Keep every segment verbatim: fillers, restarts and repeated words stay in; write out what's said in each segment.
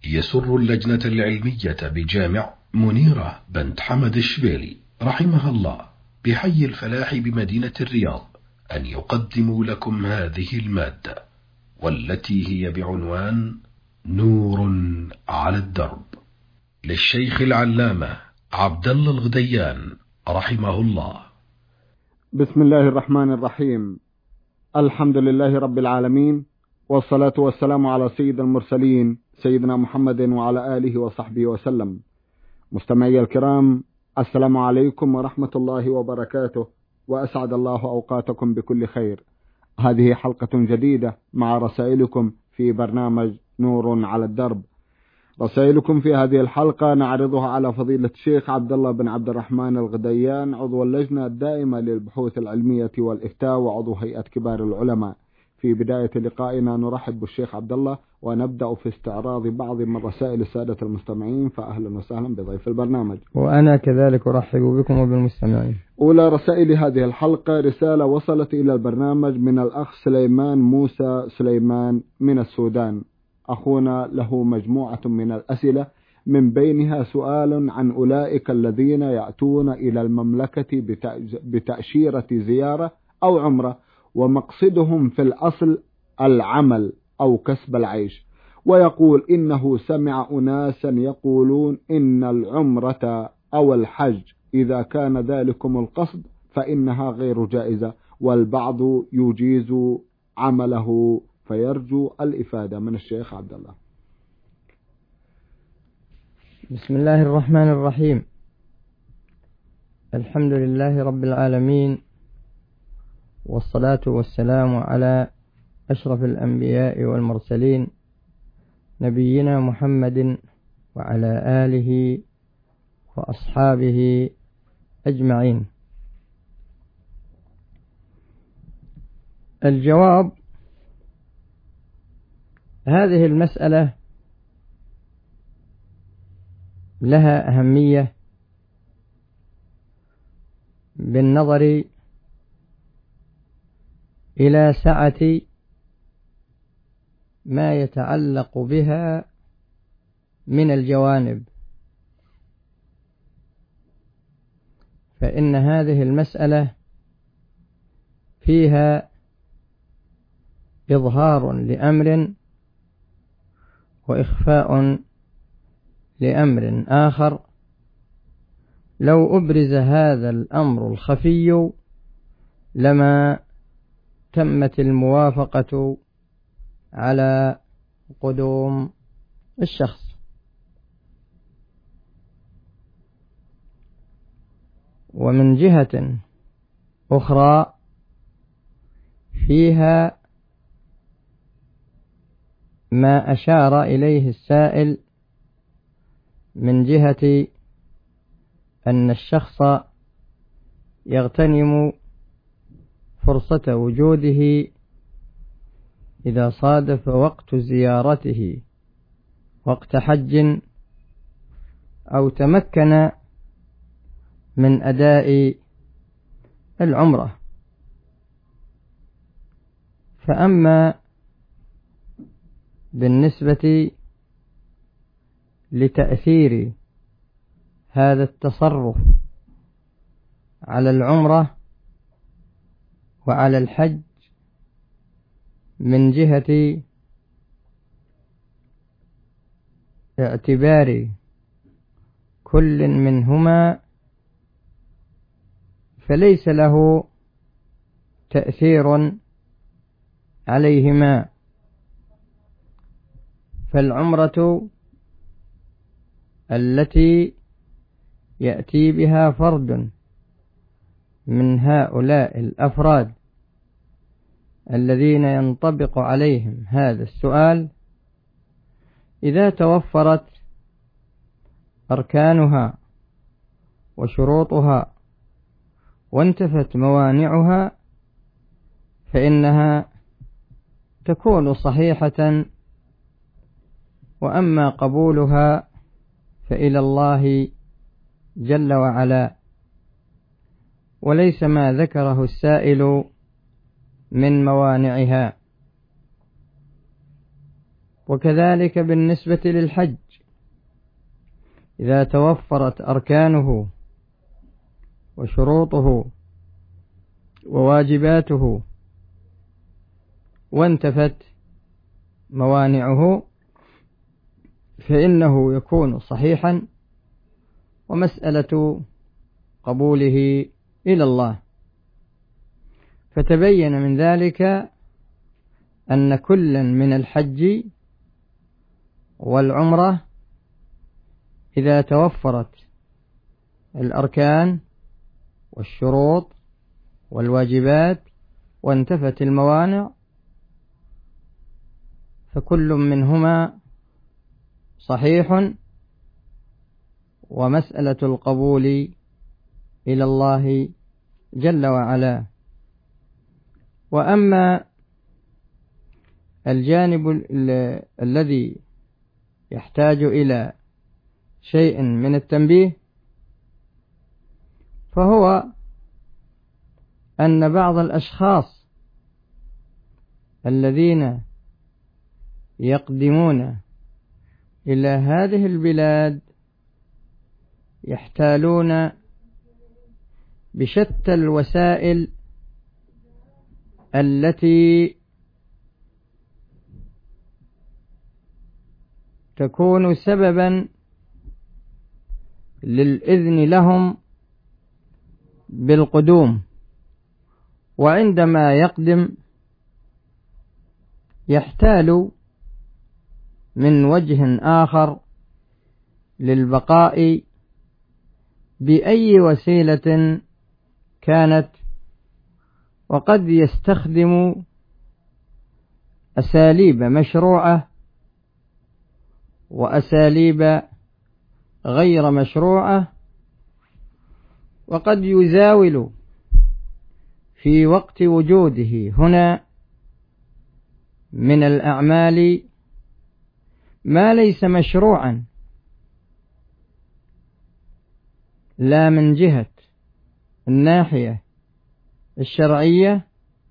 يسر اللجنة العلمية بجامع منيرة بنت حمد الشبيلي رحمها الله بحي الفلاح بمدينة الرياض أن يقدموا لكم هذه المادة، والتي هي بعنوان نور على الدرب، للشيخ العلامة عبد الله الغديان رحمه الله. بسم الله الرحمن الرحيم. الحمد لله رب العالمين، والصلاة والسلام على سيد المرسلين سيدنا محمد وعلى آله وصحبه وسلم. مستمعي الكرام، السلام عليكم ورحمة الله وبركاته، وأسعد الله أوقاتكم بكل خير. هذه حلقة جديدة مع رسائلكم في برنامج نور على الدرب. رسائلكم في هذه الحلقة نعرضها على فضيلة الشيخ عبد الله بن عبد الرحمن الغديان، عضو اللجنة الدائمة للبحوث العلمية والإفتاء وعضو هيئة كبار العلماء. في بداية لقائنا نرحب بالشيخ عبد الله، ونبدأ في استعراض بعض من رسائل السادة المستمعين، فأهلا وسهلا بضيف البرنامج. وأنا كذلك أرحب بكم وبالمستمعين. أولى رسائل هذه الحلقة رسالة وصلت إلى البرنامج من الأخ سليمان موسى سليمان من السودان. أخونا له مجموعة من الأسئلة، من بينها سؤال عن أولئك الذين يأتون إلى المملكة بتأشيرة زيارة أو عمرة، ومقصدهم في الأصل العمل أو كسب العيش، ويقول إنه سمع أناسا يقولون إن العمرة أو الحج إذا كان ذلكم القصد فإنها غير جائزة، والبعض يجيز عمله، فيرجو الإفادة من الشيخ عبد الله. بسم الله الرحمن الرحيم. الحمد لله رب العالمين، والصلاة والسلام على أشرف الأنبياء والمرسلين نبينا محمد وعلى آله وأصحابه أجمعين. الجواب: هذه المسألة لها أهمية بالنظر إلى سعة ما يتعلق بها من الجوانب، فإن هذه المسألة فيها إظهار لأمر وإخفاء لأمر آخر. لو أبرز هذا الأمر الخفي لما تمت الموافقة على قدوم الشخص. ومن جهة أخرى فيها ما أشار إليه السائل من جهة أن الشخص يغتنم فرصة وجوده إذا صادف وقت زيارته وقت حج، أو تمكن من أداء العمرة. فأما بالنسبة لتأثير هذا التصرف على العمرة وعلى الحج من جهة اعتبار كل منهما، فليس له تأثير عليهما. فالعمرة التي يأتي بها فرد من هؤلاء الأفراد الذين ينطبق عليهم هذا السؤال، إذا توفرت أركانها وشروطها وانتفت موانعها فإنها تكون صحيحة، وأما قبولها فإلى الله جل وعلا، وليس ما ذكره السائل من موانعها. وكذلك بالنسبة للحج إذا توفرت أركانه وشروطه وواجباته وانتفت موانعه فإنه يكون صحيحا، ومسألة قبوله إلى الله. فتبين من ذلك أن كلا من الحج والعمرة إذا توفرت الأركان والشروط والواجبات وانتفت الموانع فكل منهما صحيح، ومسألة القبول إلى الله جل وعلا. وأما الجانب ال- الذي يحتاج إلى شيء من التنبيه فهو أن بعض الأشخاص الذين يقدمون إلى هذه البلاد يحتالون بشتى الوسائل التي تكون سببا للإذن لهم بالقدوم، وعندما يقدم يحتال من وجه آخر للبقاء بأي وسيلة كانت، وقد يستخدم أساليب مشروعة وأساليب غير مشروعة، وقد يزاول في وقت وجوده هنا من الأعمال ما ليس مشروعا لا من جهة الناحية الشرعية،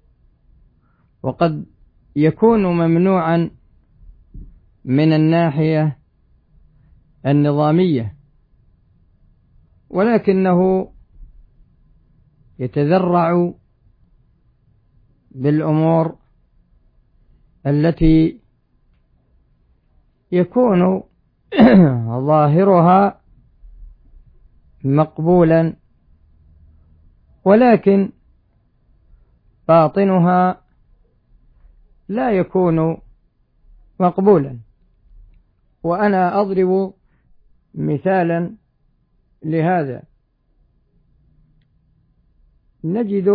وقد يكون ممنوعا من الناحية النظامية، ولكنه يتذرع بالأمور التي يكون ظاهرها مقبولا ولكن باطنها لا يكون مقبولا. وأنا أضرب مثالا لهذا. نجد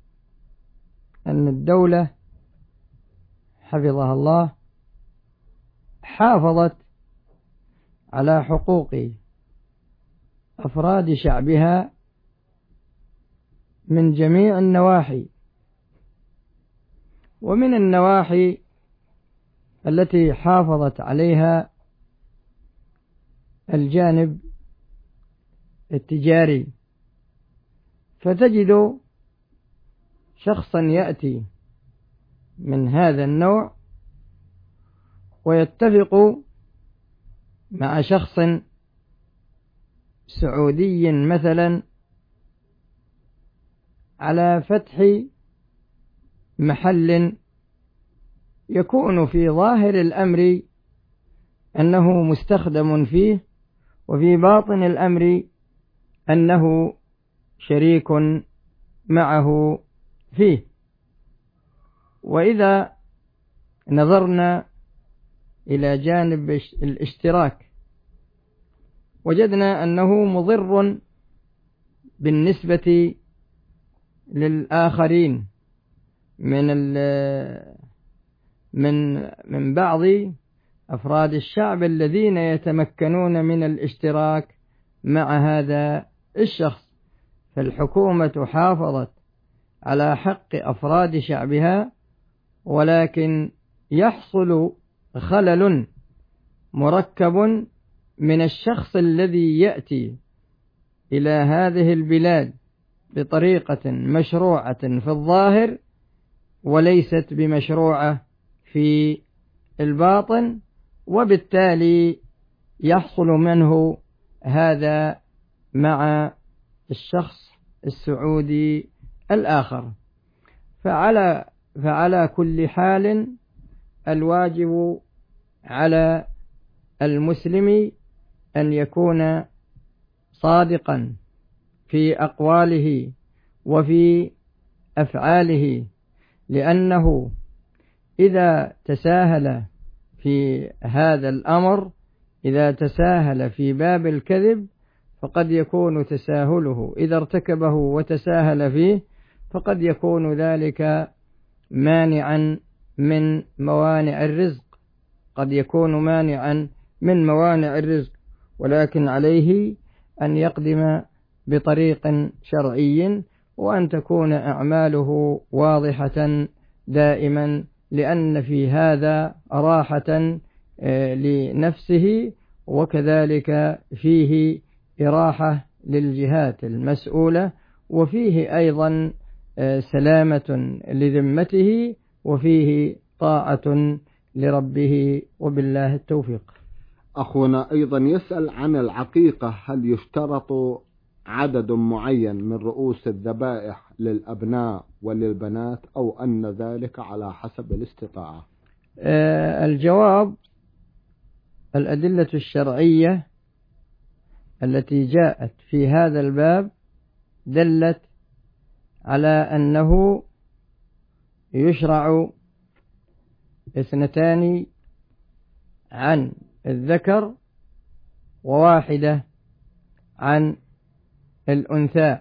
أن الدولة حفظها الله حافظت على حقوق أفراد شعبها من جميع النواحي، ومن النواحي التي حافظت عليها الجانب التجاري. فتجد شخصا يأتي من هذا النوع ويتفق مع شخص سعودي مثلا على فتح محل يكون في ظاهر الأمر أنه مستخدم فيه، وفي باطن الأمر أنه شريك معه فيه. وإذا نظرنا إلى جانب الاشتراك وجدنا أنه مضر بالنسبة للآخرين من من من بعض أفراد الشعب الذين يتمكنون من الاشتراك مع هذا الشخص. فالحكومة حافظت على حق أفراد شعبها، ولكن يحصل خلل مركب من الشخص الذي يأتي إلى هذه البلاد بطريقة مشروعة في الظاهر وليست بمشروعة في الباطن، وبالتالي يحصل منه هذا مع الشخص السعودي الآخر. فعلى فعلى كل حال الواجب على المسلم أن يكون صادقا في أقواله وفي أفعاله، لأنه إذا تساهل في هذا الأمر، إذا تساهل في باب الكذب، فقد يكون تساهله إذا ارتكبه وتساهل فيه فقد يكون ذلك مانعا من موانع الرزق، قد يكون مانعا من موانع الرزق، ولكن عليه أن يقدم بطريق شرعي، وأن تكون أعماله واضحة دائما، لأن في هذا راحة لنفسه، وكذلك فيه إراحة للجهات المسؤولة، وفيه أيضا سلامة لذمته، وفيه طاعة لربه، وبالله التوفيق. أخونا أيضا يسأل عن العقيقة، هل يشترط عدد معين من رؤوس الذبائح للأبناء وللبنات، أو أن ذلك على حسب الاستطاعة؟ آه الجواب: الأدلة الشرعية التي جاءت في هذا الباب دلت على أنه يشرع اثنتان عن الذكر وواحدة عن الأنثى،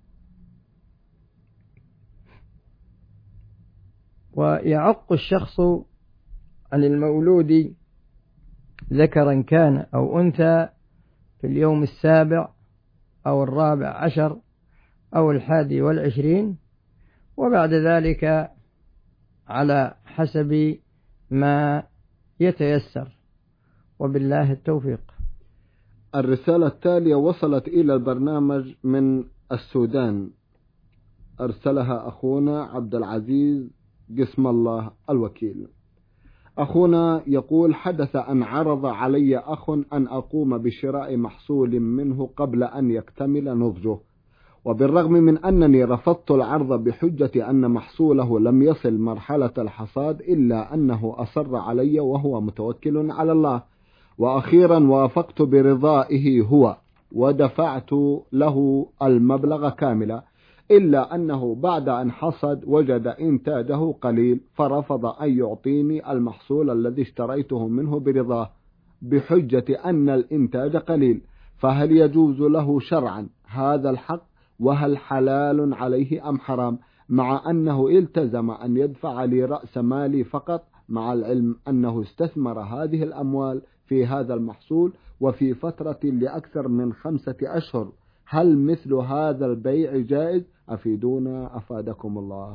ويعق الشخص عن المولود ذكرا كان أو أنثى في اليوم السابع أو الرابع عشر أو الحادي والعشرين، وبعد ذلك على حسب ما يتيسر، وبالله التوفيق. الرسالة التالية وصلت إلى البرنامج من السودان، أرسلها أخونا عبد العزيز قسم الله الوكيل. أخونا يقول: حدث أن عرض علي أخ أن أقوم بشراء محصول منه قبل أن يكتمل نضجه، وبالرغم من أنني رفضت العرض بحجة أن محصوله لم يصل مرحلة الحصاد، إلا أنه أصر علي وهو متوكل على الله، وأخيرا وافقت برضائه هو ودفعت له المبلغ كاملا، إلا أنه بعد أن حصد وجد إنتاجه قليل، فرفض أن يعطيني المحصول الذي اشتريته منه برضاه بحجة أن الإنتاج قليل، فهل يجوز له شرعا هذا الحق؟ وهل حلال عليه أم حرام؟ مع أنه التزم أن يدفع لي رأس مالي فقط، مع العلم أنه استثمر هذه الأموال في هذا المحصول وفي فترة لأكثر من خمسة أشهر. هل مثل هذا البيع جائز؟ أفيدونا أفادكم الله.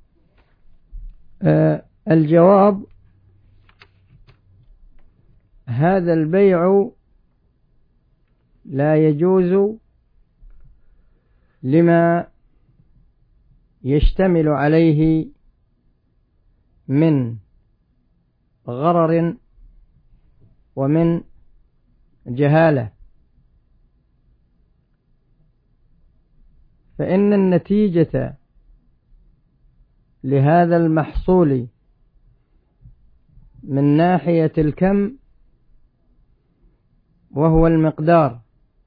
آه الجواب: هذا البيع لا يجوز لما يشتمل عليه من غرر ومن جهالة، فإن النتيجة لهذا المحصول من ناحية الكم وهو المقدار،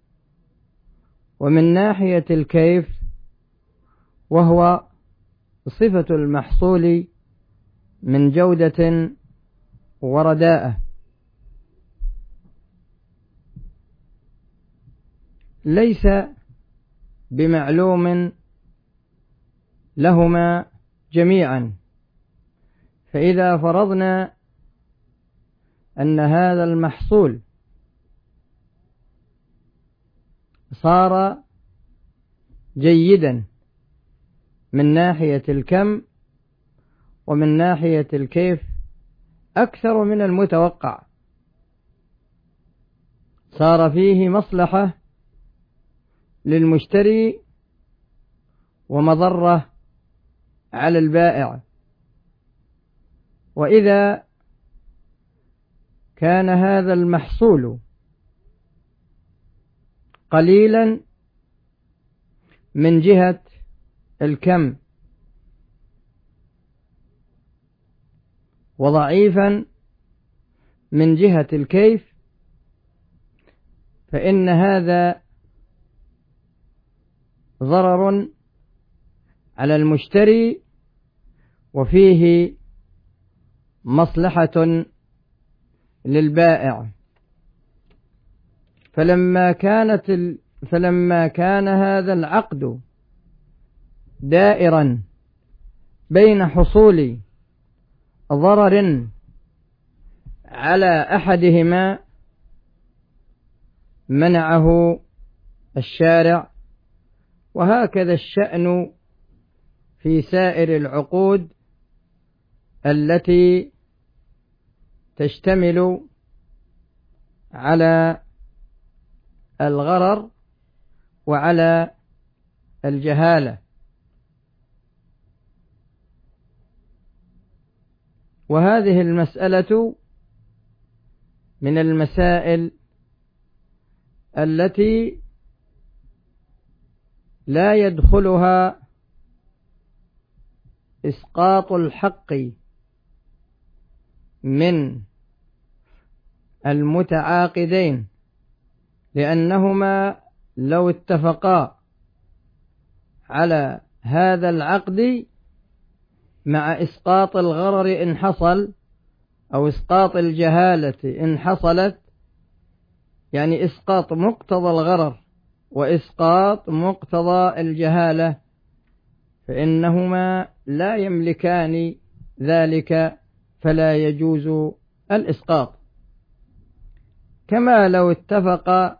ومن ناحية الكيف وهو صفة المحصول من جودة ورداءة، ليس بمعلوم لهما جميعا. فإذا فرضنا أن هذا المحصول صار جيدا من ناحية الكم ومن ناحية الكيف أكثر من المتوقع، صار فيه مصلحة للمشتري ومضرة على البائع. وإذا كان هذا المحصول قليلا من جهة الكم وضعيفا من جهة الكيف، فإن هذا ضرر على المشتري وفيه مصلحة للبائع. فلما كانت ال... فلما كان هذا العقد دائرا بين حصول ضرر على أحدهما، منعه الشارع. وهكذا الشأن في سائر العقود التي تشتمل على الغرر وعلى الجهالة. وهذه المسألة من المسائل التي لا يدخلها إسقاط الحق من المتعاقدين، لأنهما لو اتفقا على هذا العقد مع إسقاط الغرر إن حصل، أو إسقاط الجهالة إن حصلت، يعني إسقاط مقتضى الغرر وإسقاط مقتضى الجهالة، فإنهما لا يملكان ذلك، فلا يجوز الإسقاط. كما لو اتفق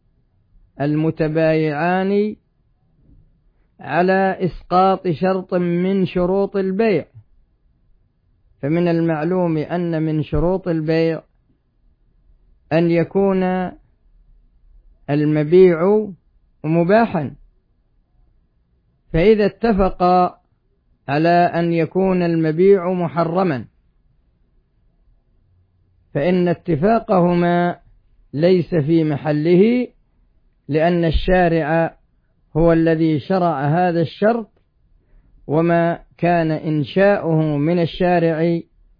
المتبايعان على إسقاط شرط من شروط البيع، فمن المعلوم أن من شروط البيع أن يكون المبيع مباحا، فإذا اتفقا على أن يكون المبيع محرما فإن اتفاقهما ليس في محله، لأن الشارع هو الذي شرع هذا الشرط، وما كان إنشاؤه من الشارع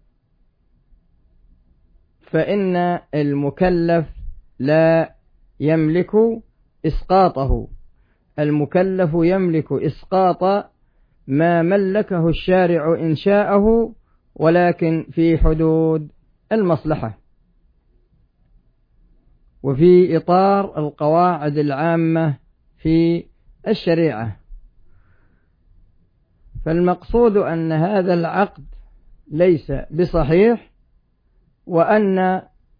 فإن المكلف لا يملك إسقاطه. المكلف يملك إسقاط ما ملكه الشارع إنشاءه، ولكن في حدود المصلحة وفي إطار القواعد العامة في الشريعة. فالمقصود أن هذا العقد ليس بصحيح، وأن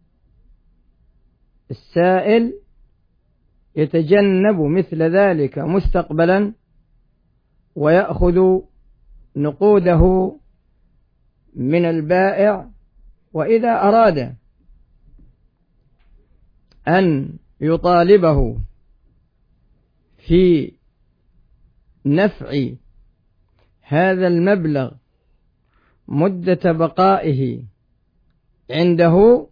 السائل يتجنب مثل ذلك مستقبلا ويأخذ نقوده من البائع، وإذا أراد أن يطالبه في نفع هذا المبلغ مدة بقائه عنده،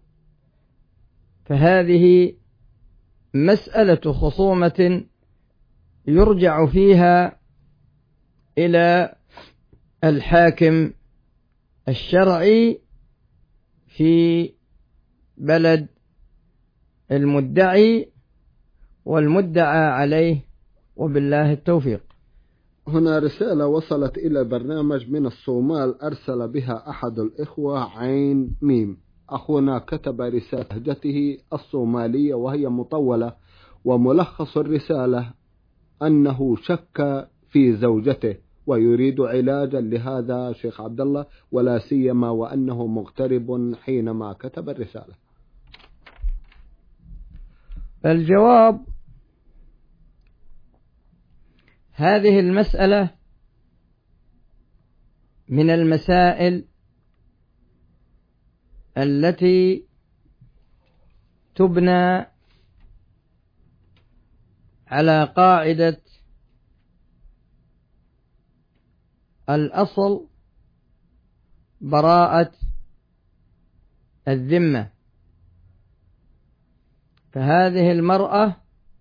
فهذه مسألة خصومة يرجع فيها إلى الحاكم الشرعي في بلد المدعي والمدعى عليه، وبالله التوفيق. هنا رسالة وصلت إلى البرنامج من الصومال، أرسل بها أحد الإخوة عين ميم. أخونا كتب رسالة لهجته الصومالية وهي مطولة، وملخص الرسالة أنه شك في زوجته ويريد علاجا لهذا شيخ عبد الله، ولا سيما وأنه مغترب حينما كتب الرسالة. الجواب: هذه المسألة من المسائل التي تبنى على قاعدة الأصل براءة الذمة، فهذه المرأة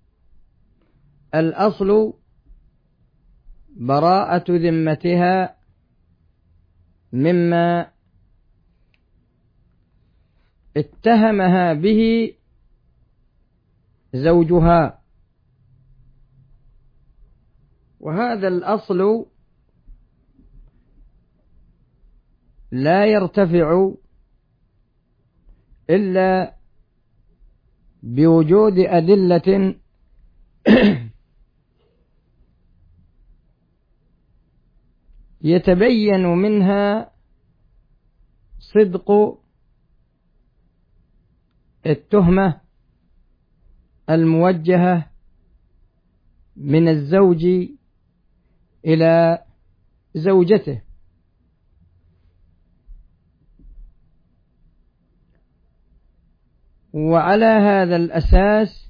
الأصل براءة ذمتها مما اتهمها به زوجها، وهذا الأصل لا يرتفع إلا بوجود أدلة يتبين منها صدق التهمة الموجهة من الزوج إلى زوجته. وعلى هذا الأساس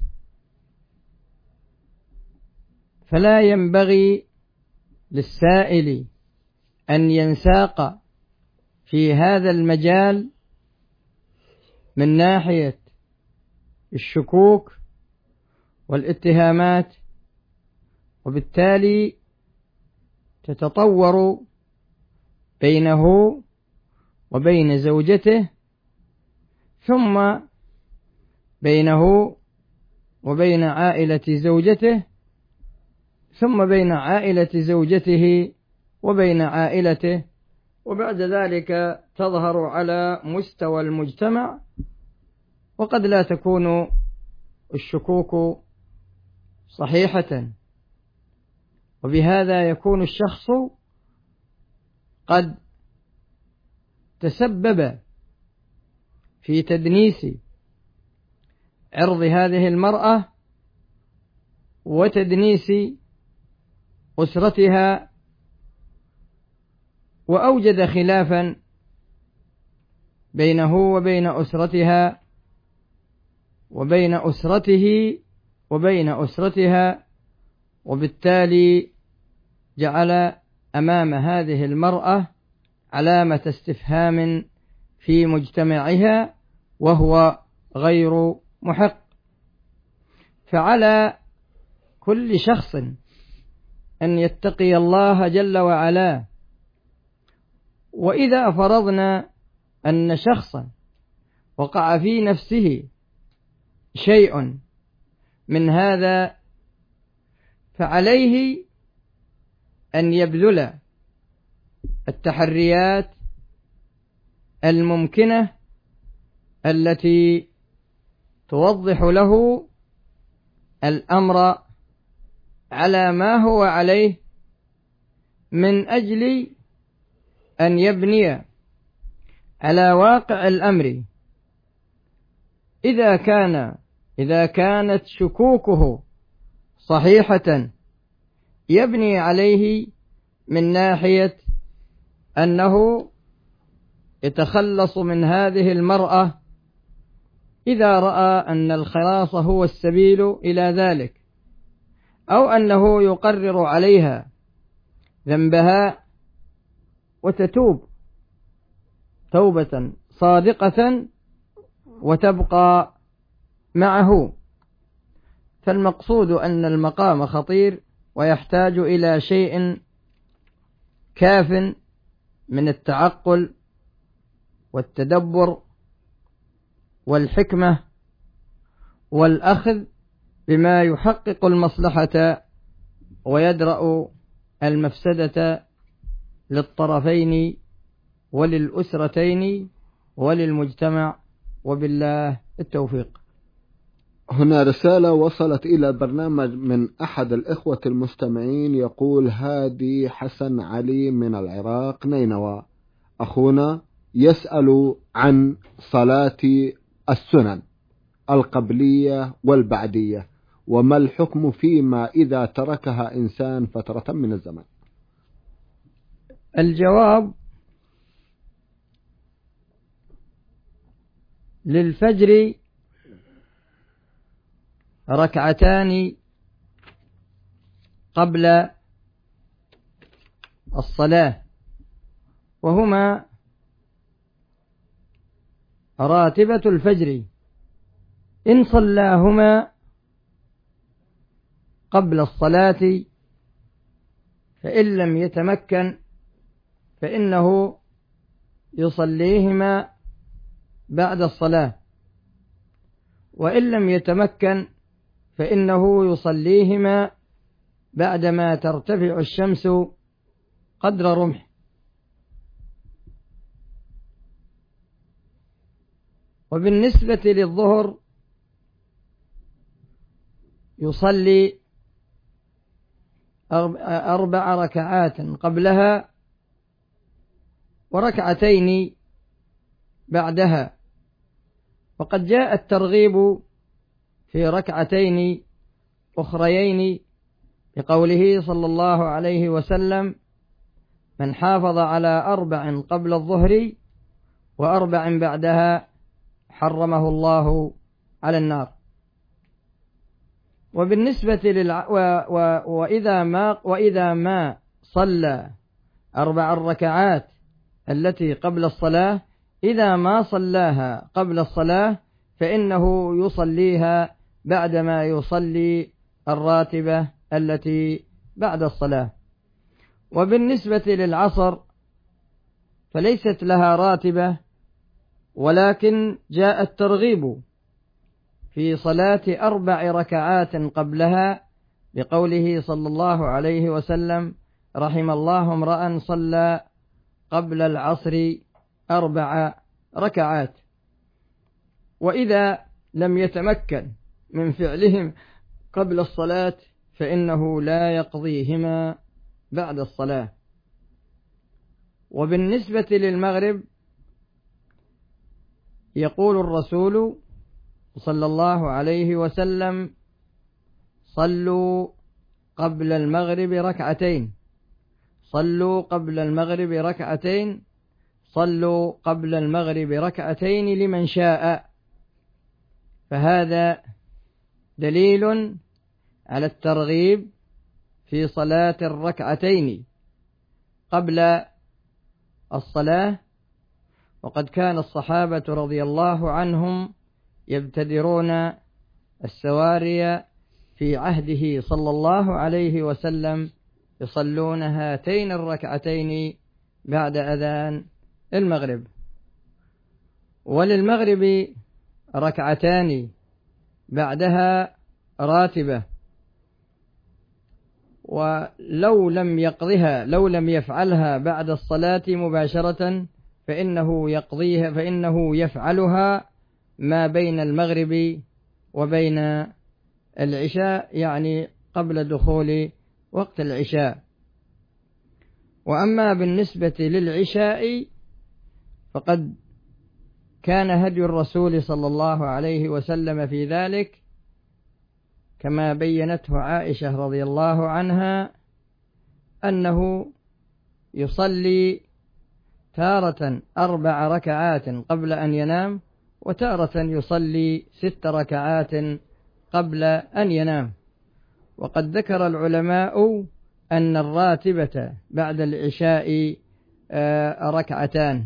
فلا ينبغي للسائل أن ينساق في هذا المجال من ناحية الشكوك والاتهامات، وبالتالي تتطور بينه وبين زوجته، ثم بينه وبين عائلة زوجته، ثم بين عائلة زوجته وبين عائلته، وبعد ذلك تظهر على مستوى المجتمع، وقد لا تكون الشكوك صحيحة، وبهذا يكون الشخص قد تسبب في تدنيس عرض هذه المرأة وتدنيس أسرتها، وأوجد خلافا بينه وبين أسرتها وبين أسرته وبين أسرتها، وبالتالي جعل أمام هذه المرأة علامة استفهام في مجتمعها، وهو غير محق. فعلى كل شخص أن يتقي الله جل وعلا. وإذا فرضنا أن شخصا وقع في نفسه شيء من هذا، فعليه أن يبذل التحريات الممكنة التي توضح له الأمر على ما هو عليه، من أجل أن يبني على واقع الأمر. إذا كان إذا كانت شكوكه صحيحة يبني عليه من ناحية أنه يتخلص من هذه المرأة إذا رأى أن الخلاص هو السبيل إلى ذلك، أو أنه يقرر عليها ذنبها وتتوب توبة صادقة وتبقى معه. فالمقصود أن المقام خطير ويحتاج إلى شيء كاف من التعقل والتدبر والحكمة والأخذ بما يحقق المصلحة ويدرأ المفسدة للطرفين وللأسرتين وللمجتمع، وبالله التوفيق. هنا رسالة وصلت إلى البرنامج من أحد الإخوة المستمعين، يقول: هادي حسن علي من العراق نينوى، أخونا يسأل عن صلاة السنن القبلية والبعدية، وما الحكم فيما إذا تركها إنسان فترة من الزمن؟ الجواب: للفجر ركعتان قبل الصلاة، وهما راتبة الفجر، إن صلاهما قبل الصلاة فإن لم يتمكن فإنه يصليهما بعد الصلاة، وإن لم يتمكن فإنه يصليهما بعدما ترتفع الشمس قدر رمح. وبالنسبة للظهر يصلي أربع ركعات قبلها وركعتين بعدها، وقد جاء الترغيب في ركعتين أخريين بقوله صلى الله عليه وسلم: من حافظ على أربع قبل الظهر وأربع بعدها حرمه الله على النار. وبالنسبة للع... و... و... وإذا ما وإذا ما صلى أربع الركعات التي قبل الصلاة، إذا ما صلاها قبل الصلاة فإنه يصليها بعدما يصلي الراتبة التي بعد الصلاة. وبالنسبة للعصر فليست لها راتبة، ولكن جاء الترغيب في صلاة أربع ركعات قبلها بقوله صلى الله عليه وسلم: رحم الله امرأ صلى قبل العصر أربع ركعات. وإذا لم يتمكن من فعلهم قبل الصلاة فإنه لا يقضيهما بعد الصلاة. وبالنسبة للمغرب يقول الرسول صلى الله عليه وسلم: صلوا قبل المغرب ركعتين، صلوا قبل المغرب ركعتين، صلوا قبل المغرب ركعتين لمن شاء. فهذا دليل على الترغيب في صلاة الركعتين قبل الصلاة. وقد كان الصحابة رضي الله عنهم يبتدرون السواري في عهده صلى الله عليه وسلم يصلون هاتين الركعتين بعد أذان المغرب. وللمغرب ركعتان بعدها راتبة، ولو لم يقضها لو لم يفعلها بعد الصلاة مباشرة فإنه يقضيها فإنه يفعلها ما بين المغرب وبين العشاء، يعني قبل دخول وقت العشاء. وأما بالنسبة للعشاء فقد كان هدي الرسول صلى الله عليه وسلم في ذلك كما بينته عائشة رضي الله عنها، أنه يصلي تارة أربع ركعات قبل أن ينام، وتارة يصلي ست ركعات قبل أن ينام. وقد ذكر العلماء أن الراتبة بعد العشاء ركعتان.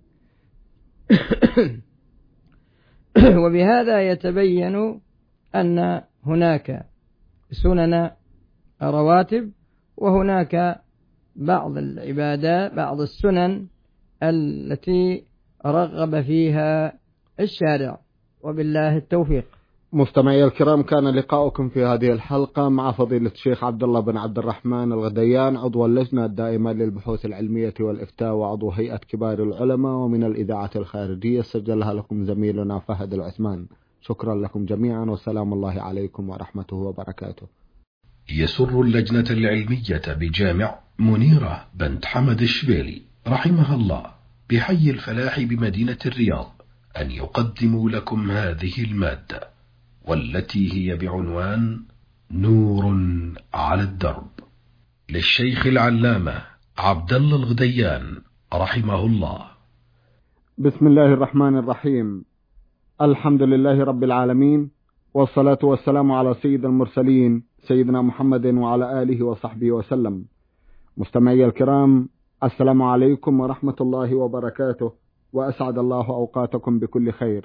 وبهذا يتبين أن هناك سنن رواتب، وهناك بعض العبادات بعض السنن التي رغب فيها الشارع، وبالله التوفيق. مستمعي الكرام، كان لقاؤكم في هذه الحلقة مع فضيلة الشيخ عبد الله بن عبد الرحمن الغديان، عضو اللجنة الدائمة للبحوث العلمية والإفتاء وعضو هيئة كبار العلماء، ومن الإذاعة الخارجية سجلها لكم زميلنا فهد العثمان. شكرا لكم جميعا، والسلام الله عليكم ورحمته وبركاته. يسر اللجنة العلمية بجامع منيرة بنت حمد الشبيلي رحمها الله بحي الفلاح بمدينة الرياض أن يقدموا لكم هذه المادة، والتي هي بعنوان نور على الدرب، للشيخ العلامة عبد الله الغديان رحمه الله. بسم الله الرحمن الرحيم. الحمد لله رب العالمين، والصلاة والسلام على سيد المرسلين سيدنا محمد وعلى آله وصحبه وسلم. مستمعي الكرام، السلام عليكم ورحمة الله وبركاته، وأسعد الله أوقاتكم بكل خير.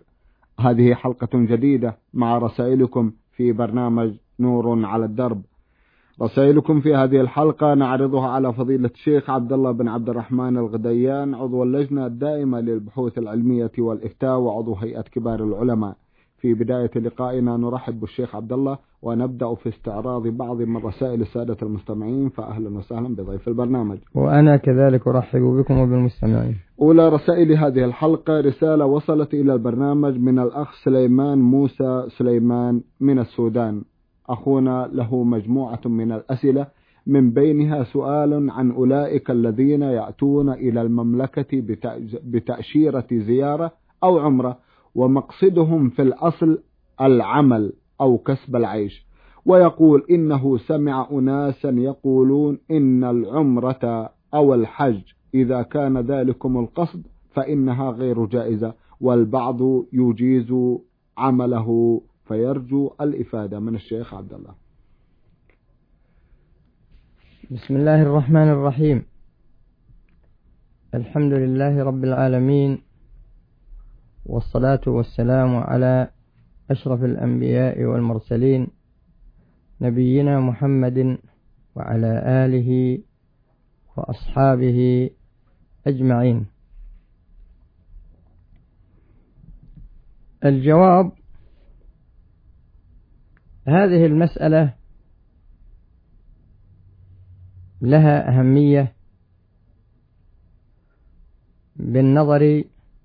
هذه حلقة جديدة مع رسائلكم في برنامج نور على الدرب. رسائلكم في هذه الحلقة نعرضها على فضيلة الشيخ عبد الله بن عبد الرحمن الغديان، عضو اللجنة الدائمة للبحوث العلمية والإفتاء وعضو هيئة كبار العلماء. في بداية لقائنا نرحب بالشيخ عبد الله ونبدأ في استعراض بعض من رسائل السادة المستمعين، فأهلا وسهلا بضيف البرنامج. وأنا كذلك أرحب بكم وبالمستمعين. أولى رسائل هذه الحلقة رسالة وصلت إلى البرنامج من الأخ سليمان موسى سليمان من السودان. أخونا له مجموعة من الأسئلة، من بينها سؤال عن أولئك الذين يأتون إلى المملكة بتأشيرة زيارة أو عمرة ومقصدهم في الأصل العمل أو كسب العيش، ويقول إنه سمع أناسا يقولون إن العمرة أو الحج إذا كان ذلكم القصد فإنها غير جائزة، والبعض يجيز عمله، فيرجو الإفادة من الشيخ عبد الله. بسم الله الرحمن الرحيم. الحمد لله رب العالمين، والصلاة والسلام على أشرف الأنبياء والمرسلين نبينا محمد وعلى آله وأصحابه أجمعين. الجواب: هذه المسألة لها أهمية بالنظر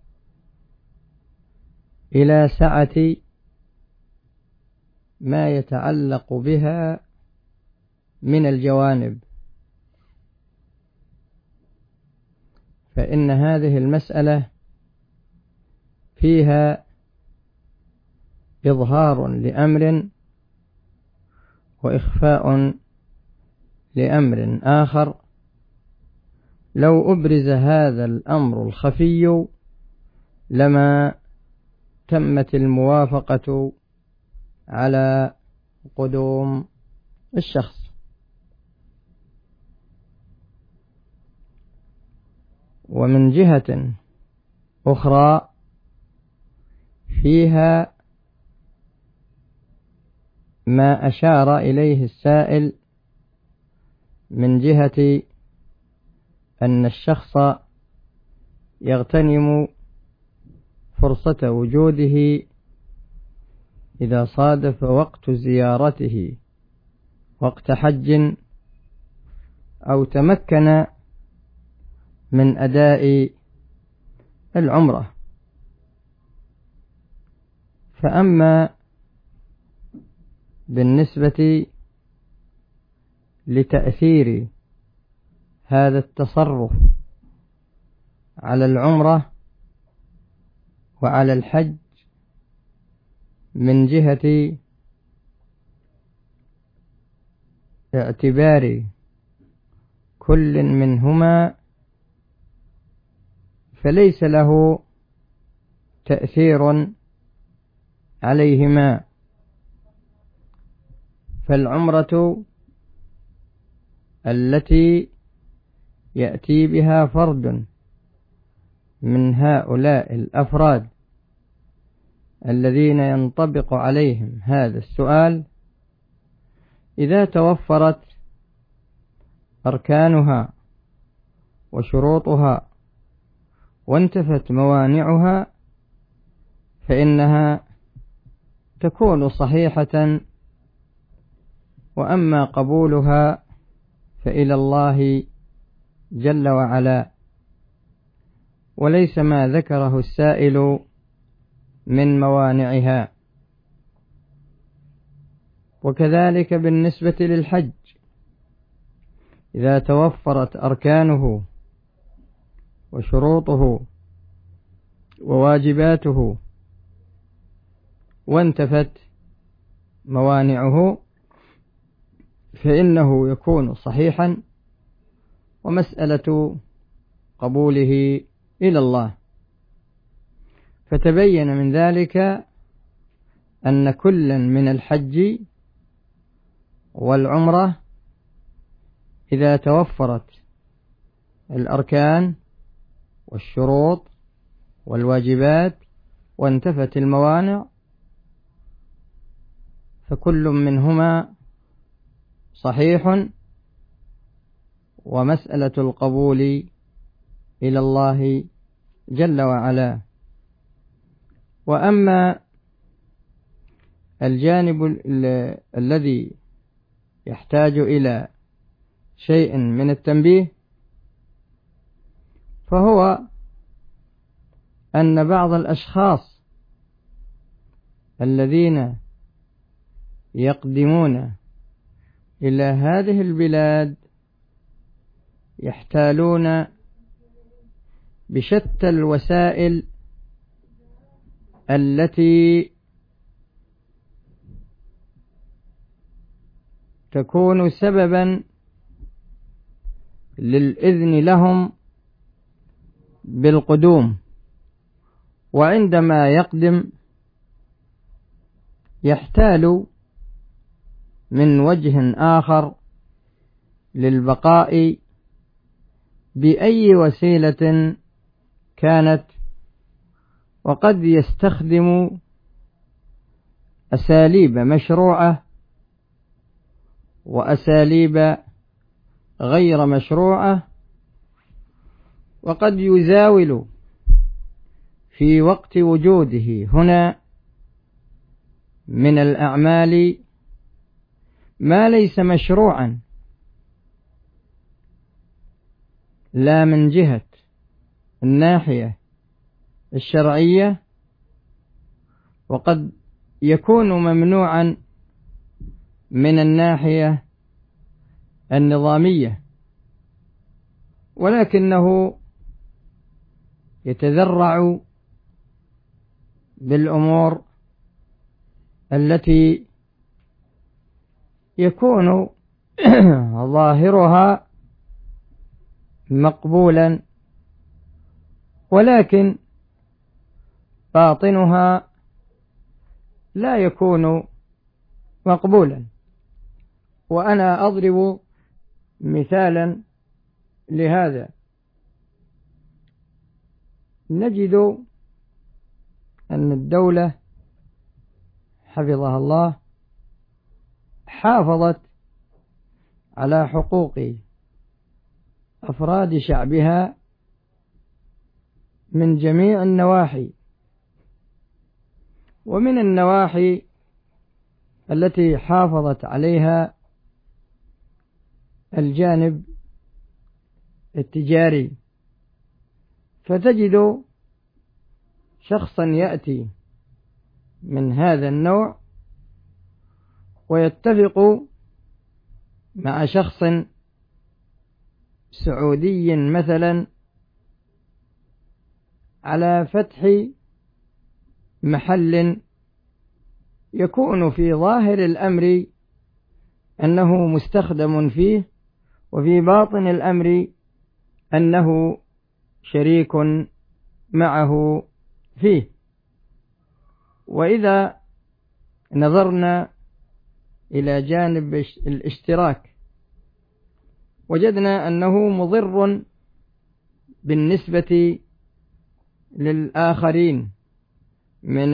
إلى سعة ما يتعلق بها من الجوانب، فإن هذه المسألة فيها إظهار لأمر وإخفاء لأمر آخر. لو أبرز هذا الأمر الخفي لما تمت الموافقة على قدوم الشخص. ومن جهة أخرى فيها ما أشار إليه السائل من جهة أن الشخص يغتنم فرصة وجوده إذا صادف وقت زيارته وقت حج أو تمكن من أداء العمرة. فأما بالنسبة لتأثير هذا التصرف على العمرة وعلى الحج من جهة اعتبار كل منهما، فليس له تأثير عليهما. فالعمرة التي يأتي بها فرد من هؤلاء الأفراد الذين ينطبق عليهم هذا السؤال، إذا توفرت أركانها وشروطها وانتفت موانعها فإنها تكون صحيحة، وأما قبولها فإلى الله جل وعلا، وليس ما ذكره السائل من موانعها. وكذلك بالنسبة للحج، إذا توفرت أركانه وشروطه وواجباته وانتفت موانعه فإنه يكون صحيحا، ومسألة قبوله إلى الله. فتبين من ذلك أن كلا من الحج والعمرة إذا توفرت الأركان والشروط والواجبات وانتفت الموانع فكل منهما صحيح، ومسألة القبول إلى الله جل وعلا. وأما الجانب ال- الذي يحتاج إلى شيء من التنبيه فهو أن بعض الأشخاص الذين يقدمون إلى هذه البلاد يحتالون بشتى الوسائل التي تكون سببا للإذن لهم بالقدوم، وعندما يقدم يحتال من وجه آخر للبقاء بأي وسيلة كانت، وقد يستخدم أساليب مشروعة وأساليب غير مشروعة، وقد يزاول في وقت وجوده هنا من الأعمال ما ليس مشروعا، لا من جهة الناحية الشرعية، وقد يكون ممنوعا من الناحية النظامية، ولكنه يتذرع بالأمور التي يكون ظاهرها مقبولا ولكن باطنها لا يكون مقبولا. وأنا أضرب مثالا لهذا. نجد أن الدولة حفظها الله حافظت على حقوق أفراد شعبها من جميع النواحي، ومن النواحي التي حافظت عليها الجانب التجاري، فتجد شخصا يأتي من هذا النوع ويتفق مع شخص سعودي مثلا على فتح محل يكون في ظاهر الأمر أنه مستخدم فيه، وفي باطن الأمر أنه شريك معه فيه. وإذا نظرنا إلى جانب الاشتراك وجدنا أنه مضر بالنسبة للآخرين من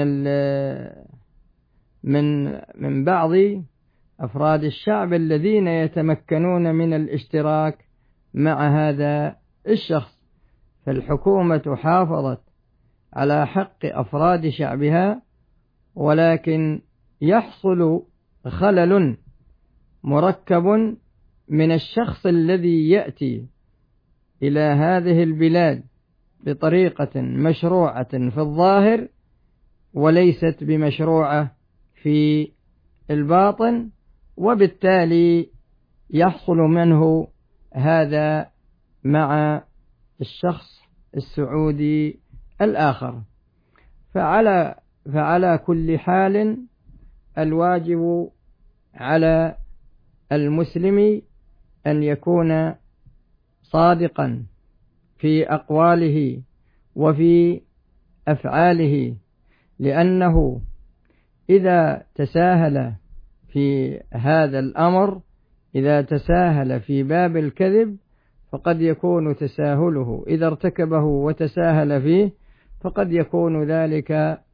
من من بعض أفراد الشعب الذين يتمكنون من الاشتراك مع هذا الشخص، فالحكومة حافظت على حق أفراد شعبها، ولكن يحصل خلل مركب من الشخص الذي يأتي إلى هذه البلاد بطريقة مشروعة في الظاهر وليست بمشروعة في الباطن، وبالتالي يحصل منه هذا مع الشخص السعودي الآخر. فعلى فعلى كل حال الواجب على المسلم أن يكون صادقا في أقواله وفي أفعاله، لأنه إذا تساهل في هذا الأمر، إذا تساهل في باب الكذب، فقد يكون تساهله إذا ارتكبه وتساهل فيه فقد يكون ذلك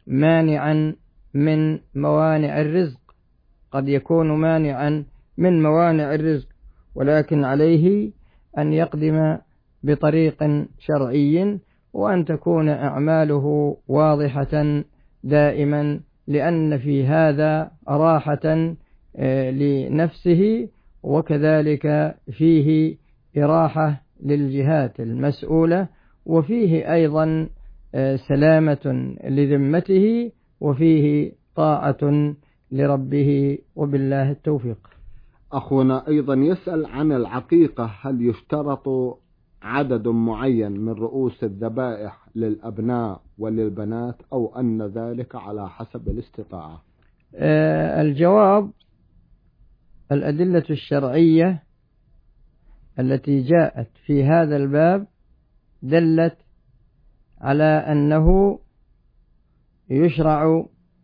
مانعا من موانع الرزق، قد يكون مانعا من موانع الرزق، ولكن عليه أن يقدم بطريق شرعي، وأن تكون أعماله واضحة دائما، لأن في هذا راحة لنفسه، وكذلك فيه إراحة للجهات المسؤولة، وفيه أيضا سلامة لذمته، وفيه طاعة لربه، وبالله التوفيق. أخونا أيضا يسأل عن العقيقة، هل يشترط عدد معين من رؤوس الذبائح للأبناء وللبنات، أو أن ذلك على حسب الاستطاعة؟ آه الجواب: الأدلة الشرعية التي جاءت في هذا الباب دلت على أنه يشرع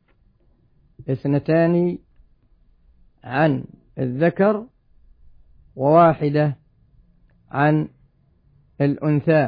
اثنتان عن الذكر وواحدة عن الأنثى،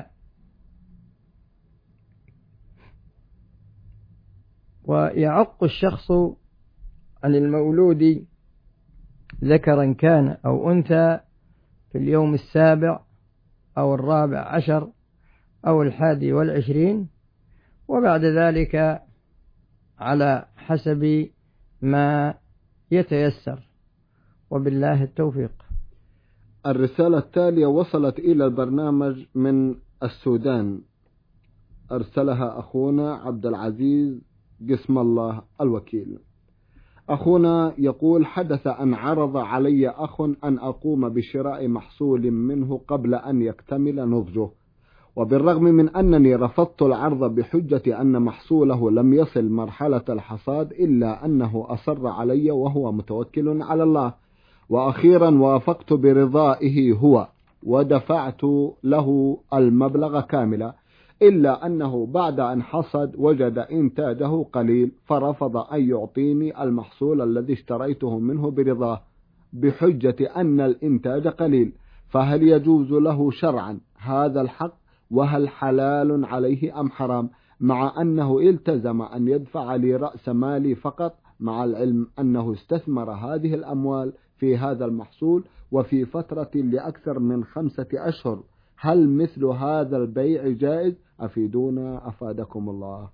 ويعق الشخص عن المولود ذكرا كان أو أنثى في اليوم السابع أو الرابع عشر أو الحادي والعشرين، وبعد ذلك على حسب ما يتيسر، وبالله التوفيق. الرسالة التالية وصلت إلى البرنامج من السودان، أرسلها أخونا عبد العزيز قسم الله الوكيل. أخونا يقول: حدث أن عرض علي أخ أن أقوم بشراء محصول منه قبل أن يكتمل نضجه، وبالرغم من أنني رفضت العرض بحجة أن محصوله لم يصل مرحلة الحصاد، إلا أنه أصر علي وهو متوكل على الله، وأخيرا وافقت برضائه هو ودفعت له المبلغ كاملا، إلا أنه بعد أن حصد وجد إنتاجه قليل، فرفض أن يعطيني المحصول الذي اشتريته منه برضاه بحجة أن الإنتاج قليل، فهل يجوز له شرعا هذا الحق؟ وهل حلال عليه أم حرام؟ مع أنه التزم أن يدفع لي رأس مالي فقط، مع العلم أنه استثمر هذه الأموال في هذا المحصول وفي فترة لأكثر من خمسة أشهر. هل مثل هذا البيع جائز؟ أفيدونا أفادكم الله.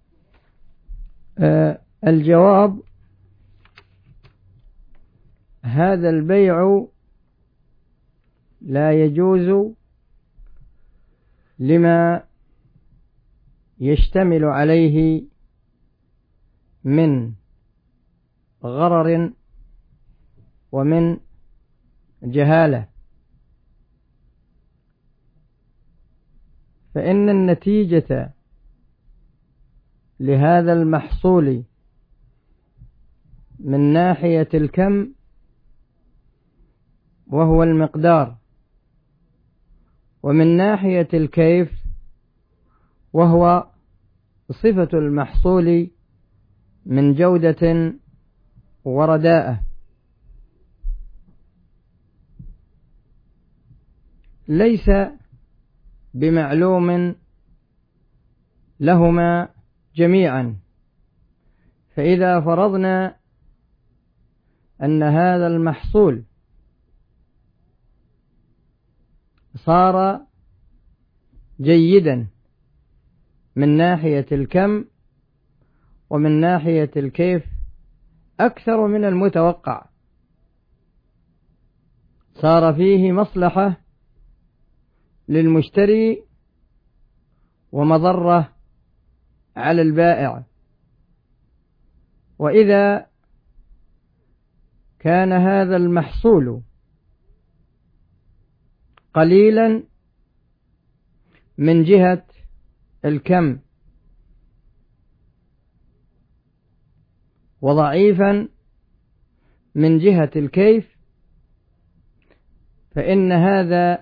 آه الجواب: هذا البيع لا يجوز لما يشتمل عليه من غرر ومن جهالة، فإن النتيجة لهذا المحصول من ناحية الكم وهو المقدار، ومن ناحية الكيف وهو صفة المحصول من جودة ورداءة، ليس بمعلوم لهما جميعا. فإذا فرضنا أن هذا المحصول صار جيدا من ناحية الكم ومن ناحية الكيف أكثر من المتوقع، صار فيه مصلحة للمشتري ومضرة على البائع، وإذا كان هذا المحصول قليلا من جهة الكم وضعيفا من جهة الكيف، فإن هذا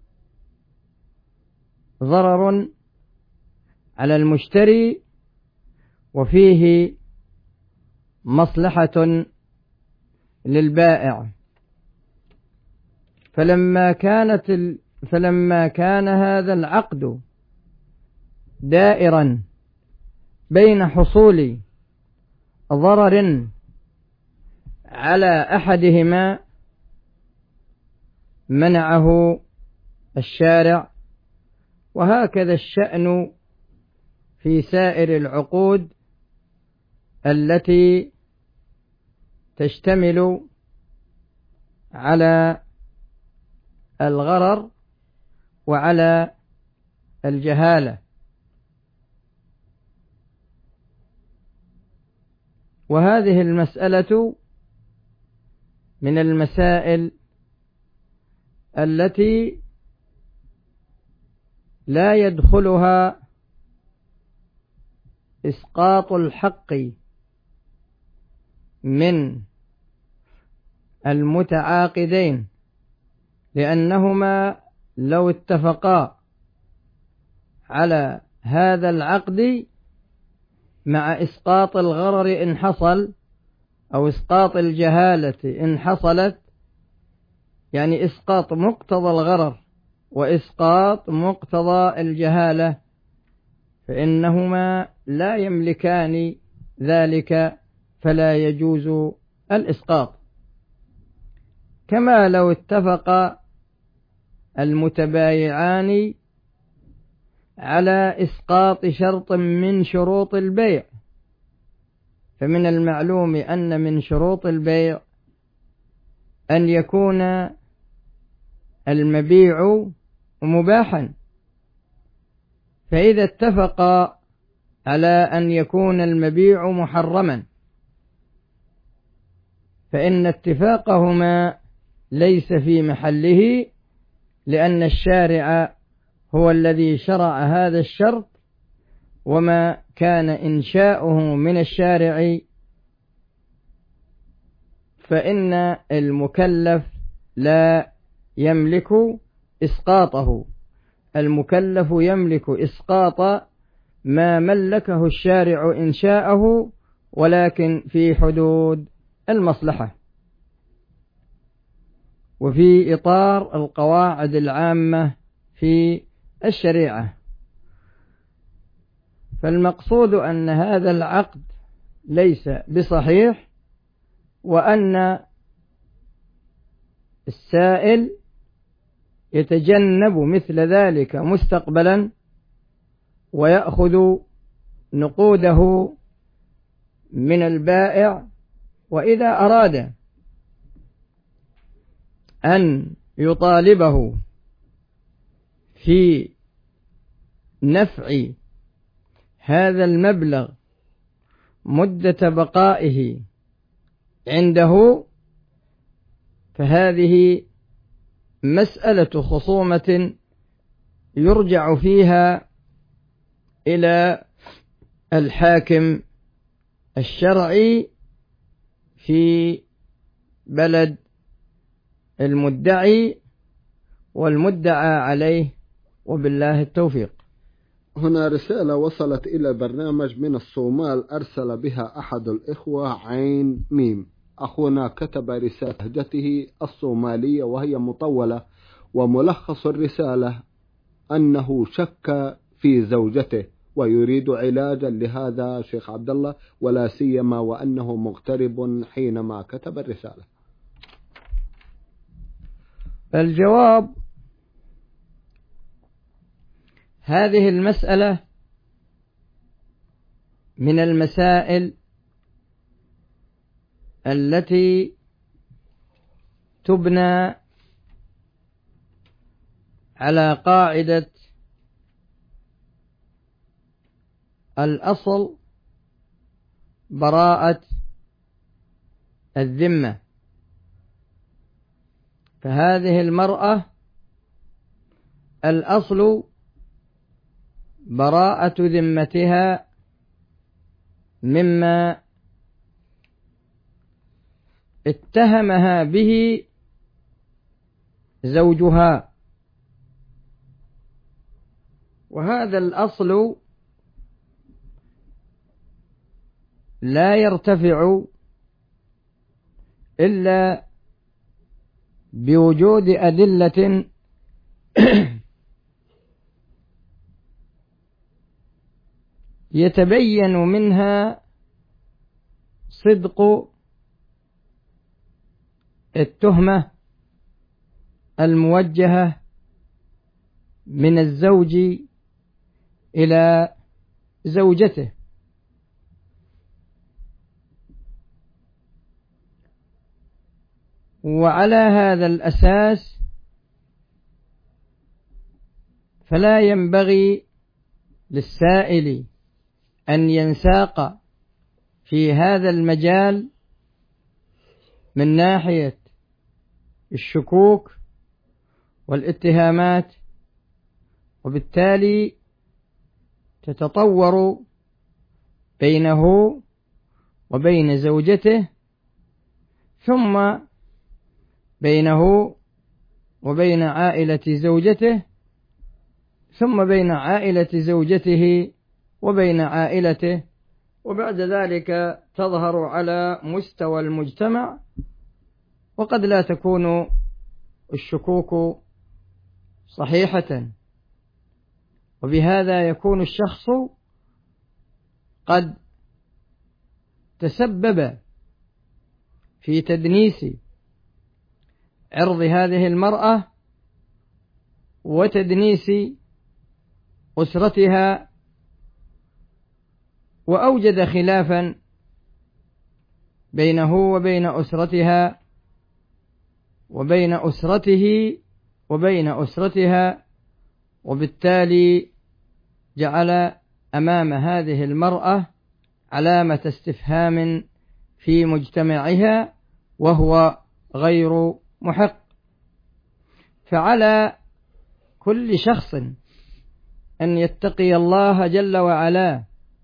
ضرر على المشتري وفيه مصلحة للبائع. فلما كانت ال... فلما كان هذا العقد دائرا بين حصول ضرر على أحدهما منعه الشارع، وهكذا الشأن في سائر العقود التي تشتمل على الغرر وعلى الجهالة. وهذه المسألة من المسائل التي لا يدخلها إسقاط الحق من المتعاقدين، لأنهما لو اتفقا على هذا العقد مع إسقاط الغرر إن حصل، أو إسقاط الجهالة إن حصلت، يعني إسقاط مقتضى الغرر وإسقاط مقتضى الجهالة، فإنهما لا يملكان ذلك، فلا يجوز الإسقاط. كما لو اتفق المتبايعان على إسقاط شرط من شروط البيع، فمن المعلوم أن من شروط البيع أن يكون المبيع مباحا، فإذا اتفقا على أن يكون المبيع محرما فإن اتفاقهما ليس في محله، لأن الشارع هو الذي شرع هذا الشرط، وما كان إنشاؤه من الشارع فإن المكلف لا يملك إسقاطه، المكلف يملك إسقاط ما ملكه الشارع إنشاءه، ولكن في حدود المصلحة وفي إطار القواعد العامة في الشريعة. فالمقصود أن هذا العقد ليس بصحيح، وأن السائل يتجنب مثل ذلك مستقبلا ويأخذ نقوده من البائع، وإذا أراد أن يطالبه في نفع هذا المبلغ مدة بقائه عنده، فهذه مسألة خصومة يرجع فيها إلى الحاكم الشرعي في بلد المدعي والمدعى عليه، وبالله التوفيق. هنا رسالة وصلت إلى برنامج من الصومال، أرسل بها أحد الإخوة عين ميم. أخونا كتب رسالته الصومالية وهي مطولة، وملخص الرسالة أنه شك في زوجته ويريد علاجا لهذا شيخ عبد الله، ولا سيما وأنه مغترب حينما كتب الرسالة. الجواب: هذه المسألة من المسائل التي تبنى على قاعدة الأصل براءة الذمة. فهذه المرأة الأصل براءة ذمتها مما اتهمها به زوجها، وهذا الأصل لا يرتفع إلا بوجود أدلة يتبين منها صدق التهمة الموجهة من الزوج إلى زوجته. وعلى هذا الأساس فلا ينبغي للسائل أن ينساق في هذا المجال من ناحية الشكوك والاتهامات، وبالتالي تتطور بينه وبين زوجته، ثم بينه وبين عائلة زوجته، ثم بين عائلة زوجته وبين عائلته، وبعد ذلك تظهر على مستوى المجتمع، وقد لا تكون الشكوك صحيحة، وبهذا يكون الشخص قد تسبب في تدنيس عرض هذه المرأة وتدنيس أسرتها، وأوجد خلافا بينه وبين أسرتها وبين أسرته وبين أسرتها، وبالتالي جعل أمام هذه المرأة علامة استفهام في مجتمعها، وهو غير محق. فعلى كل شخص أن يتقي الله جل وعلا.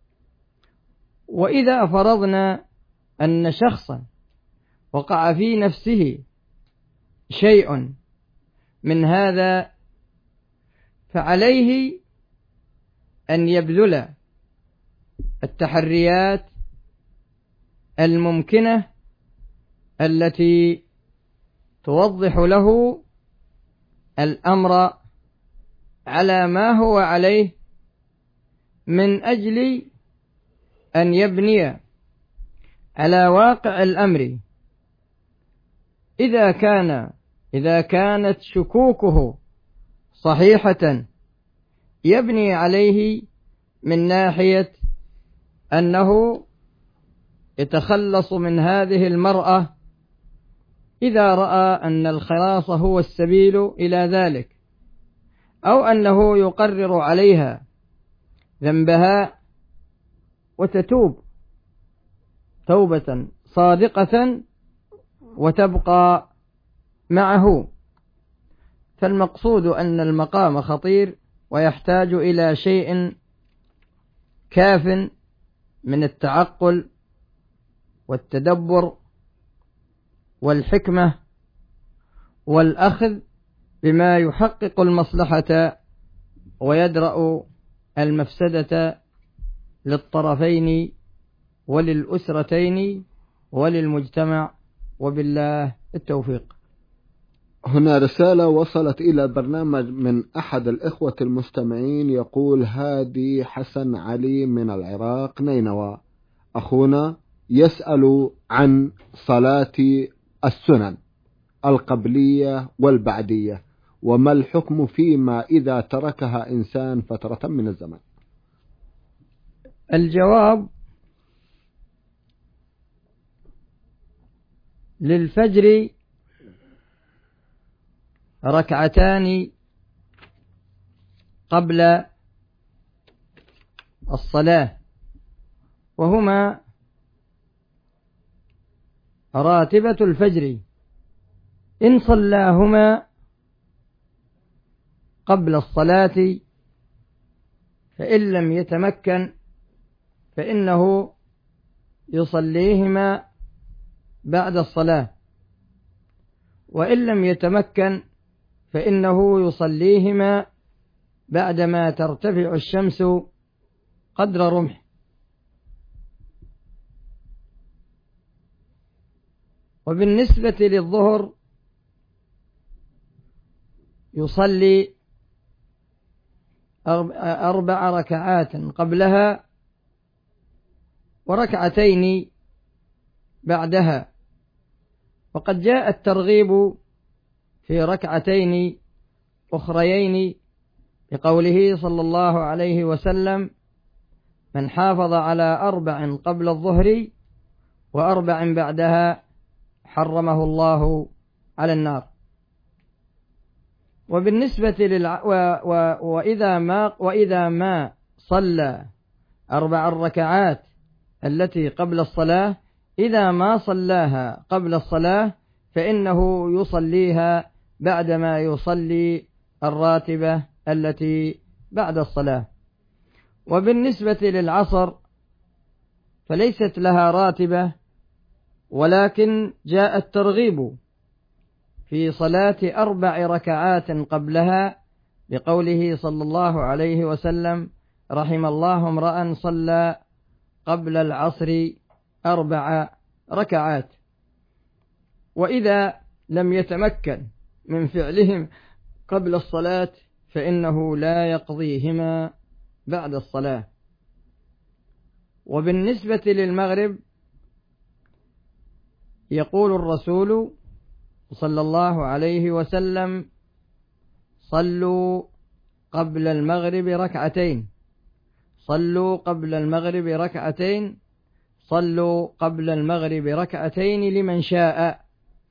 وإذا فرضنا أن شخصا وقع في نفسه شيء من هذا، فعليه أن يبذل التحريات الممكنة التي توضح له الأمر على ما هو عليه، من أجل أن يبني على واقع الأمر. إذا كان إذا كانت شكوكه صحيحة يبني عليه من ناحية أنه يتخلص من هذه المرأة إذا رأى أن الخلاص هو السبيل إلى ذلك، أو أنه يقرر عليها ذنبها وتتوب توبة صادقة وتبقى معه. فالمقصود أن المقام خطير ويحتاج إلى شيء كاف من التعقل والتدبر والحكمة والأخذ بما يحقق المصلحة ويدرأ المفسدة للطرفين وللأسرتين وللمجتمع، وبالله التوفيق. هنا رسالة وصلت إلى البرنامج من أحد الإخوة المستمعين، يقول: هادي حسن علي من العراق نينوى، أخونا يسأل عن صلاة السنن القبلية والبعدية، وما الحكم فيما إذا تركها إنسان فترة من الزمن؟ الجواب: للفجر ركعتان قبل الصلاة، وهما راتبة الفجر، إن صلاهما قبل الصلاة فإن لم يتمكن فإنه يصليهما بعد الصلاة، وإن لم يتمكن فإنه يصليهما بعدما ترتفع الشمس قدر رمح. وبالنسبة للظهر يصلي أربع ركعات قبلها وركعتين بعدها. وقد جاء الترغيب في ركعتين أخريين بقوله صلى الله عليه وسلم: من حافظ على أربع قبل الظهر وأربع بعدها حرمه الله على النار. وبالنسبة للع... و... و... وإذا ما وإذا ما صلى أربع الركعات التي قبل الصلاة، إذا ما صلاها قبل الصلاة فإنه يصليها بعدما يصلي الراتبة التي بعد الصلاة. وبالنسبة للعصر فليست لها راتبة، ولكن جاء الترغيب في صلاة أربع ركعات قبلها بقوله صلى الله عليه وسلم: رحم الله امرأ صلى قبل العصر أربع ركعات. وإذا لم يتمكن من فعلهم قبل الصلاة فإنه لا يقضيهما بعد الصلاة. وبالنسبة للمغرب يقول الرسول صلى الله عليه وسلم: صلوا قبل المغرب ركعتين، صلوا قبل المغرب ركعتين، صلوا قبل المغرب ركعتين لمن شاء.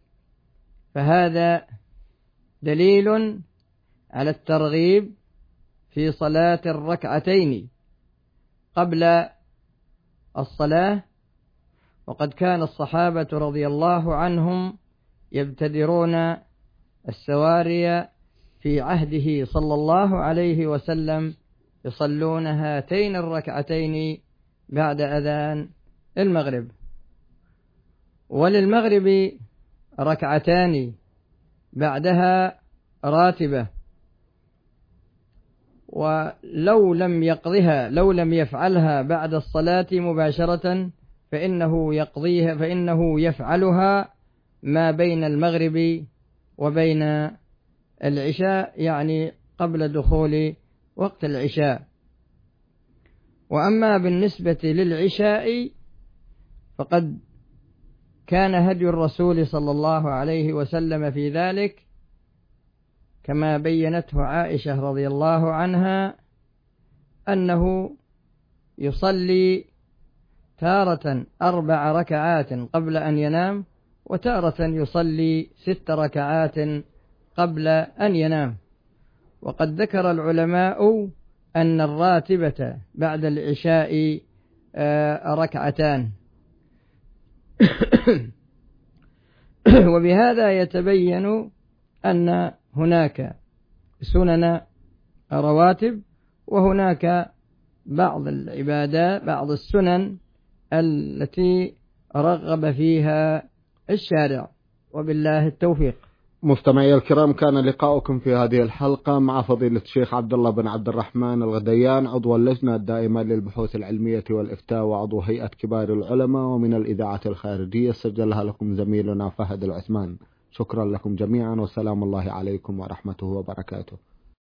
فهذا دليل على الترغيب في صلاة الركعتين قبل الصلاة. وقد كان الصحابة رضي الله عنهم يبتدرون السواري في عهده صلى الله عليه وسلم يصلون هاتين الركعتين بعد أذان المغرب. وللمغرب ركعتان بعدها راتبة، ولو لم يقضها لو لم يفعلها بعد الصلاة مباشرة فإنه يقضيها فإنه يفعلها ما بين المغرب وبين العشاء، يعني قبل دخول وقت العشاء. وأما بالنسبة للعشاء فقد كان هدي الرسول صلى الله عليه وسلم في ذلك كما بينته عائشة رضي الله عنها، أنه يصلي تارة أربع ركعات قبل أن ينام، وتارة يصلي ست ركعات قبل أن ينام. وقد ذكر العلماء أن الراتبة بعد العشاء ركعتان. وبهذا يتبين أن هناك سنن رواتب، وهناك بعض العبادات بعض السنن التي رغب فيها الشارع، وبالله التوفيق. مستمعي الكرام، كان لقاؤكم في هذه الحلقة مع فضيلة الشيخ عبد الله بن عبد الرحمن الغديان، عضو اللجنة الدائمة للبحوث العلمية والإفتاء وعضو هيئة كبار العلماء، ومن الإذاعة الخارجية سجلها لكم زميلنا فهد العثمان. شكرا لكم جميعا، وسلام الله عليكم ورحمته وبركاته.